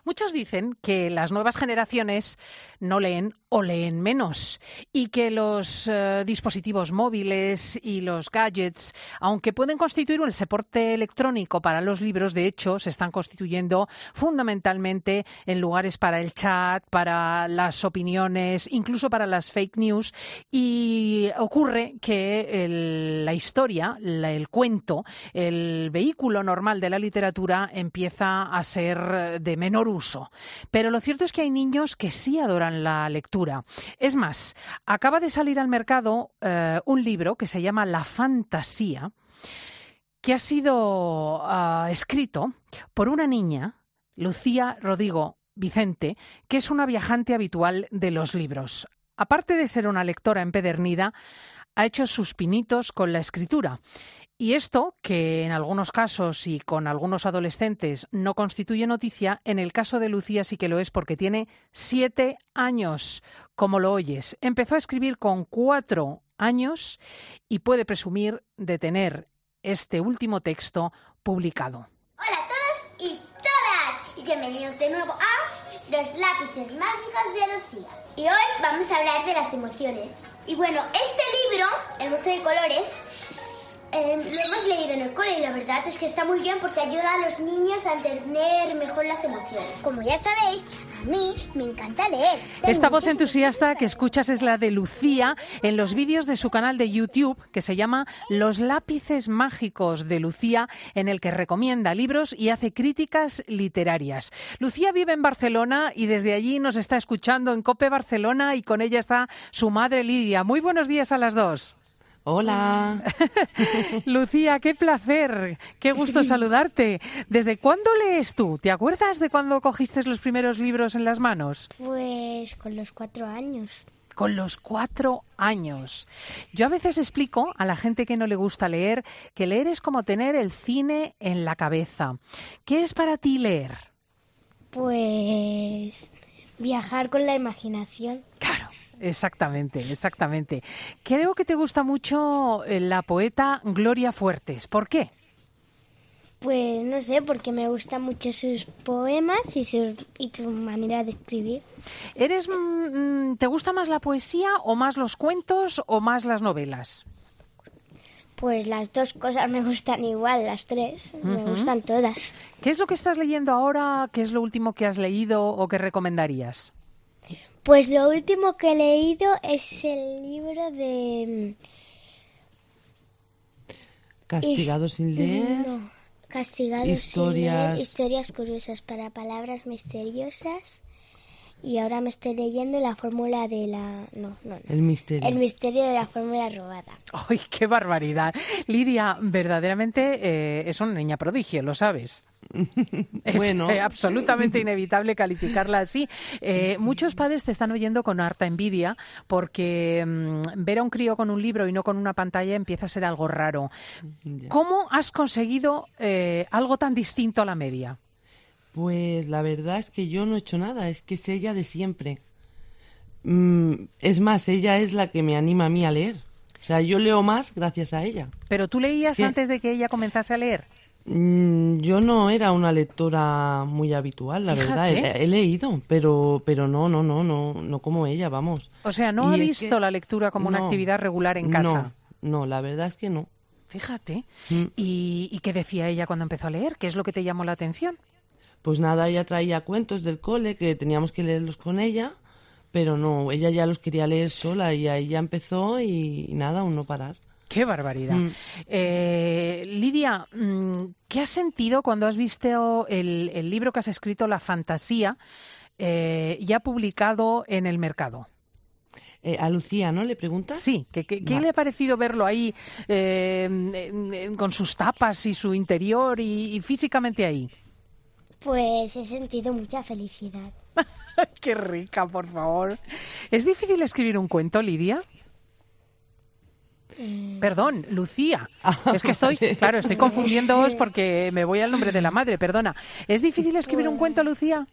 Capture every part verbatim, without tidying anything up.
Muchos dicen que las nuevas generaciones no leen o leen menos y que los eh, dispositivos móviles y los gadgets, aunque pueden constituir un soporte electrónico para los libros, de hecho se están constituyendo fundamentalmente en lugares para el chat, para las opiniones, incluso para las fake news, y ocurre que el, la historia, la, el cuento, el vehículo normal de la literatura empieza a ser de menor uso. Pero lo cierto es que hay niños que sí adoran la lectura. Es más, acaba de salir al mercado eh, un libro que se llama La Fantasía, que ha sido uh, escrito por una niña, Lucía Rodrigo Vicente, que es una viajante habitual de los libros. Aparte de ser una lectora empedernida, ha hecho sus pinitos con la escritura. Y esto, que en algunos casos y con algunos adolescentes no constituye noticia, en el caso de Lucía sí que lo es porque tiene siete años, como lo oyes. Empezó a escribir con cuatro años y puede presumir de tener este último texto publicado. Hola a todos y todas y bienvenidos de nuevo a Los lápices mágicos de Lucía. Y hoy vamos a hablar de las emociones. Y bueno, este libro, El monstruo de colores, Eh, lo hemos leído en el cole y la verdad es que está muy bien porque ayuda a los niños a entender mejor las emociones. Como ya sabéis, a mí me encanta leer. Esta voz entusiasta que escuchas es la de Lucía en los vídeos de su canal de YouTube que se llama Los lápices mágicos de Lucía, en el que recomienda libros y hace críticas literarias. Lucía vive en Barcelona y desde allí nos está escuchando en COPE Barcelona y con ella está su madre Lidia. Muy buenos días a las dos. Hola. Lucía, qué placer, qué gusto saludarte. ¿Desde cuándo lees tú? ¿Te acuerdas de cuándo cogiste los primeros libros en las manos? Pues con los cuatro años. Con los cuatro años. Yo a veces explico a la gente que no le gusta leer que leer es como tener el cine en la cabeza. ¿Qué es para ti leer? Pues viajar con la imaginación. Claro. Exactamente, exactamente. Creo que te gusta mucho la poeta Gloria Fuertes. ¿Por qué? Pues no sé, porque me gustan mucho sus poemas y su, y su manera de escribir. ¿Eres, mm, ¿Te gusta más la poesía o más los cuentos o más las novelas? Pues las dos cosas me gustan igual, las tres. Uh-huh. Me gustan todas. ¿Qué es lo que estás leyendo ahora? ¿Qué es lo último que has leído o que recomendarías? Pues lo último que he leído es el libro de... Castigado sin leer. No, Castigado historias... sin leer. Historias curiosas para palabras misteriosas. Y ahora me estoy leyendo la fórmula de la... No, no, no. El misterio. El misterio de la fórmula robada. ¡Ay, qué barbaridad! Lidia, verdaderamente eh, es una niña prodigio, lo sabes. Bueno. Es eh, absolutamente inevitable calificarla así. Eh, muchos padres te están oyendo con harta envidia porque mmm, ver a un crío con un libro y no con una pantalla empieza a ser algo raro. Ya. ¿Cómo has conseguido eh, algo tan distinto a la media? Pues la verdad es que yo no he hecho nada, es que es ella de siempre. Mm, es más, ella es la que me anima a mí a leer. O sea, yo leo más gracias a ella. ¿Pero tú leías es que... antes de que ella comenzase a leer? Mm, yo no era una lectora muy habitual, la Fíjate. verdad. He, he leído, pero pero no, no, no, no, no como ella, vamos. O sea, ¿no Y ha es visto que... la lectura como no, una actividad regular en casa? No, no, la verdad es que no. Fíjate. Mm. ¿Y, ¿Y qué decía ella cuando empezó a leer? ¿Qué es lo que te llamó la atención? Pues nada, ella traía cuentos del cole que teníamos que leerlos con ella, pero no, ella ya los quería leer sola y ahí ya empezó y, y nada, aún no parar. ¡Qué barbaridad! Mm. Eh, Lidia, ¿qué has sentido cuando has visto el, el libro que has escrito, La Fantasía, eh, ya publicado en el mercado? Eh, a Lucía, ¿no? ¿Le preguntas? Sí, ¿qué, qué, ¿qué Va. le ha parecido verlo ahí eh, en, en, con sus tapas y su interior y, y físicamente ahí? Pues he sentido mucha felicidad. ¡Qué rica, por favor! ¿Es difícil escribir un cuento, Lidia? Mm. Perdón, Lucía. Ah, Es que estoy, vale. claro, estoy confundiéndoos porque me voy al nombre de la madre, perdona. ¿Es difícil escribir un cuento, Lucía?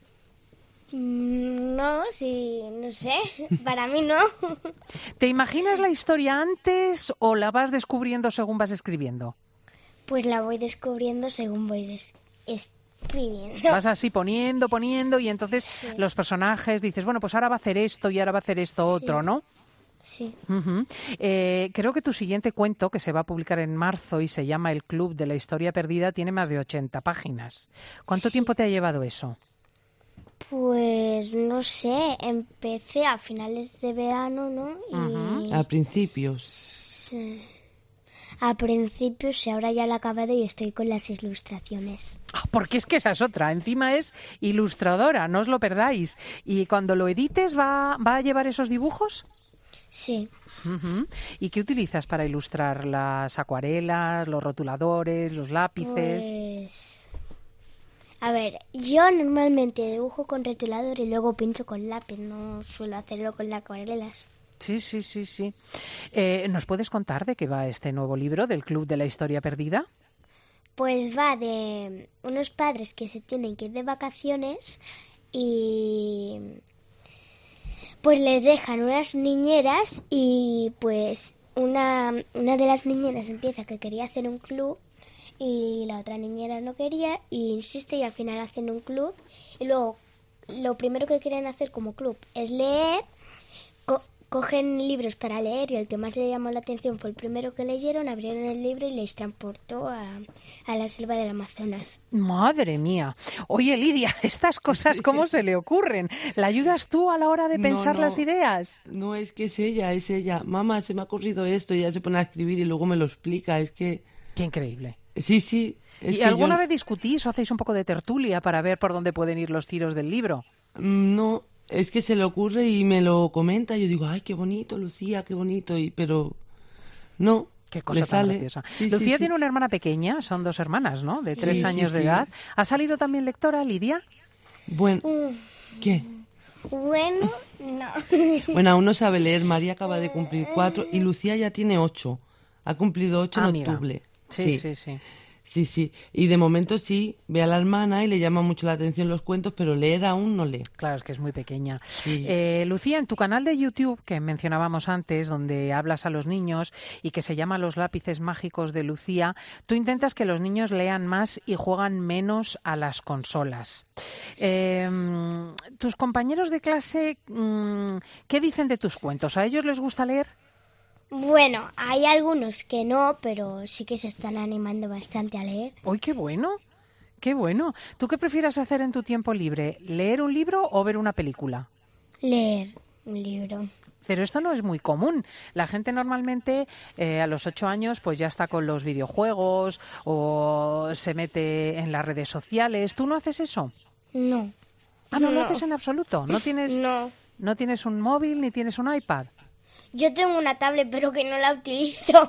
No, sí, no sé. Para mí no. ¿Te imaginas la historia antes o la vas descubriendo según vas escribiendo? Pues la voy descubriendo según voy des- es- escribiendo. Vas así poniendo, poniendo y entonces Sí. los personajes dices, bueno, pues ahora va a hacer esto y ahora va a hacer esto otro, Sí. ¿no? Sí. Ujú. Eh, creo que tu siguiente cuento, que se va a publicar en marzo y se llama El Club de la Historia Perdida, tiene más de ochenta páginas. ¿Cuánto Sí. tiempo te ha llevado eso? Pues no sé, empecé a finales de verano, ¿no? Y A principios. sí. A principios y ahora ya lo he acabado y estoy con las ilustraciones. Ah, porque es que esa es otra. Encima es ilustradora, no os lo perdáis. ¿Y cuando lo edites va, va a llevar esos dibujos? Sí. Ujú. ¿Y qué utilizas para ilustrar? ¿Las acuarelas, los rotuladores, los lápices? Pues... A ver, yo normalmente dibujo con rotulador y luego pinto con lápiz, no suelo hacerlo con las acuarelas. Sí, sí, sí, sí. Eh, ¿nos puedes contar de qué va este nuevo libro del Club de la Historia Perdida? Pues va de unos padres que se tienen que ir de vacaciones y pues les dejan unas niñeras y pues una, una de las niñeras empieza que quería hacer un club y la otra niñera no quería y insiste y al final hacen un club y luego lo primero que quieren hacer como club es leer, co- cogen libros para leer y el que más le llamó la atención fue el primero que leyeron, abrieron el libro y les transportó a, a la selva del Amazonas. Madre mía. Oye, Lidia, estas cosas, ¿cómo se le ocurren? ¿La ayudas tú a la hora de No, pensar no. las ideas? No, es que es ella, es ella. Mamá, se me ha ocurrido esto y ella se pone a escribir y luego me lo explica. Es que... Qué increíble. Sí, sí. Es ¿Y que alguna yo... vez discutís o hacéis un poco de tertulia para ver por dónde pueden ir los tiros del libro? Mm, No, es que se le ocurre y me lo comenta. Yo digo, ay, qué bonito, Lucía, qué bonito. Y pero no, Qué cosa le tan sale. graciosa. Sí, sí, Lucía sí. tiene una hermana pequeña, son dos hermanas, ¿no? De tres Sí, años sí, de sí. edad. ¿Ha salido también lectora, Lidia? Bueno, Mm, ¿qué? Bueno, no. Bueno, aún no sabe leer. María acaba de cumplir cuatro y Lucía ya tiene ocho. Ha cumplido ocho Ah, en mira. octubre. Sí, sí, sí. Sí, sí. Y de momento sí, ve a la hermana y le llama mucho la atención los cuentos, pero leer aún no lee. Claro, es que es muy pequeña. Sí. Eh, Lucía, en tu canal de YouTube, que mencionábamos antes, donde hablas a los niños y que se llama Los lápices mágicos de Lucía, tú intentas que los niños lean más y juegan menos a las consolas. Eh, ¿Tus compañeros de clase mm, qué dicen de tus cuentos? ¿A ellos les gusta leer? Bueno, hay algunos que no, pero sí que se están animando bastante a leer. ¡Uy, qué bueno! ¡Qué bueno! ¿Tú qué prefieres hacer en tu tiempo libre? ¿Leer un libro o ver una película? Leer un libro. Pero esto no es muy común. La gente normalmente eh, a los ocho años pues ya está con los videojuegos o se mete en las redes sociales. ¿Tú no haces eso? No. Ah, no, lo No. haces en absoluto. No tienes, No. no tienes un móvil ni tienes un iPad. Yo tengo una tablet, pero que no la utilizo.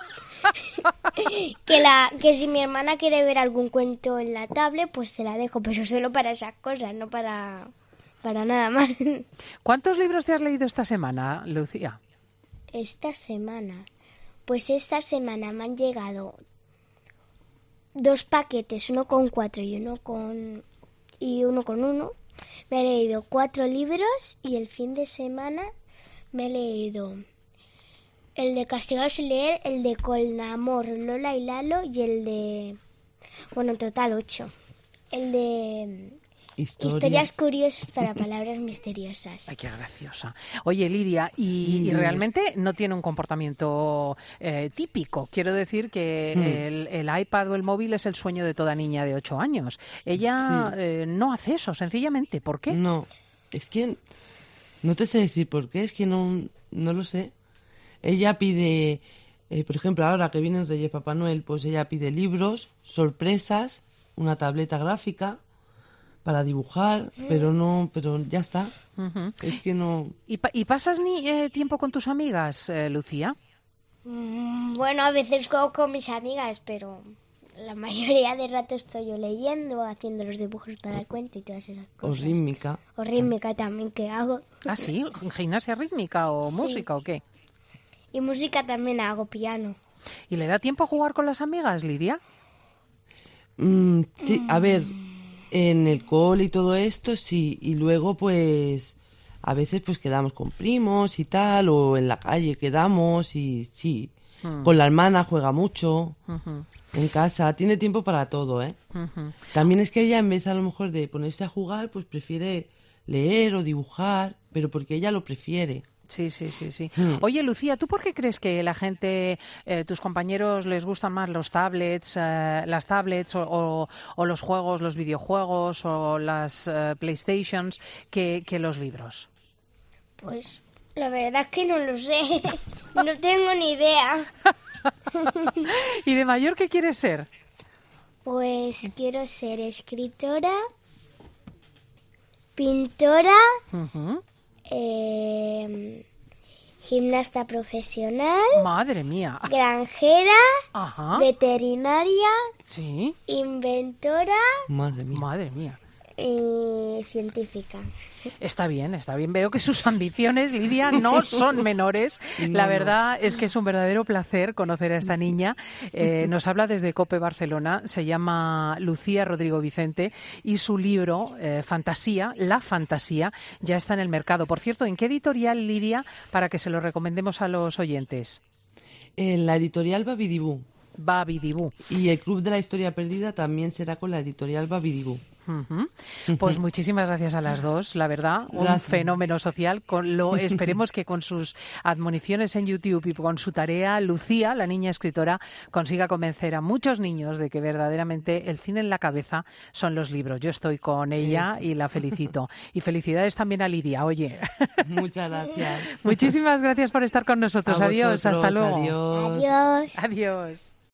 que la que si mi hermana quiere ver algún cuento en la tablet, pues se la dejo, pero solo para esas cosas, no para para nada más. ¿Cuántos libros te has leído esta semana, Lucía? Esta semana, pues esta semana me han llegado dos paquetes, uno con cuatro y uno con y uno con uno. Me he leído cuatro libros y el fin de semana me he leído el de Castigados sin leer, el de Colnamor, Lola y Lalo y el de... Bueno, en total ocho. El de Historia. Historias curiosas para palabras misteriosas. Ay, qué graciosa. Oye, Lidia, y, y Dime. realmente no tiene un comportamiento eh, típico. Quiero decir que Hmm. el, el iPad o el móvil es el sueño de toda niña de ocho años. Ella Sí. eh, no hace eso, sencillamente. ¿Por qué? No, es que no te sé decir por qué, es que no, no lo sé. Ella pide, eh, por ejemplo, ahora que viene el Reyes Papá Noel, pues ella pide libros, sorpresas, una tableta gráfica para dibujar, pero no, pero ya está. Ujú. Es que no. ¿Y, pa- y pasas ni eh, tiempo con tus amigas, eh, Lucía? Mm, Bueno, a veces juego con mis amigas, pero la mayoría del rato estoy yo leyendo, haciendo los dibujos para el cuento y todas esas O cosas. rítmica. O rítmica también que hago. Ah, sí, gimnasia rítmica o Sí. música o qué. Y música también hago, piano. ¿Y le da tiempo a jugar con las amigas, Lidia? Mm, sí, a ver, en el cole y todo esto, sí. Y luego, pues, a veces pues quedamos con primos y tal, o en la calle quedamos y sí. Mm. Con la hermana juega mucho. Ujú. En casa, tiene tiempo para todo, ¿eh? Ujú. También es que ella, en vez a lo mejor de ponerse a jugar, pues prefiere leer o dibujar, pero porque ella lo prefiere. Sí, sí, sí, sí. Mm. Oye, Lucía, ¿tú por qué crees que la gente, eh, tus compañeros, les gustan más los tablets, eh, las tablets o, o- o los juegos, los videojuegos o las eh, PlayStations que, que los libros? Pues la verdad es que no lo sé. No tengo ni idea. ¿Y de mayor qué quieres ser? Pues quiero ser escritora, pintora, Ujú. eh, gimnasta profesional, Madre mía. granjera, Ajá. veterinaria, Sí. inventora Madre mía. Madre mía. y científica. Está bien, está bien. Veo que sus ambiciones, Lidia, no son menores. La No, verdad es que es un verdadero placer conocer a esta niña. Eh, nos habla desde COPE Barcelona, se llama Lucía Rodrigo Vicente y su libro, eh, Fantasía, La Fantasía, ya está en el mercado. Por cierto, ¿en qué editorial, Lidia, para que se lo recomendemos a los oyentes? En la editorial Babidibú. Babidibú. Y el Club de la Historia Perdida también será con la editorial Babidibú. Ujú. Pues muchísimas gracias a las dos, la verdad, un Gracias. fenómeno social. Con lo esperemos que con sus admoniciones en YouTube y con su tarea, Lucía, la niña escritora, consiga convencer a muchos niños de que verdaderamente el cine en la cabeza son los libros. Yo estoy con ella Eso. y la felicito. Y felicidades también a Lidia. Oye, Muchas gracias. muchísimas gracias por estar con nosotros. A Adiós, vosotros, hasta luego. Adiós. Adiós. Adiós.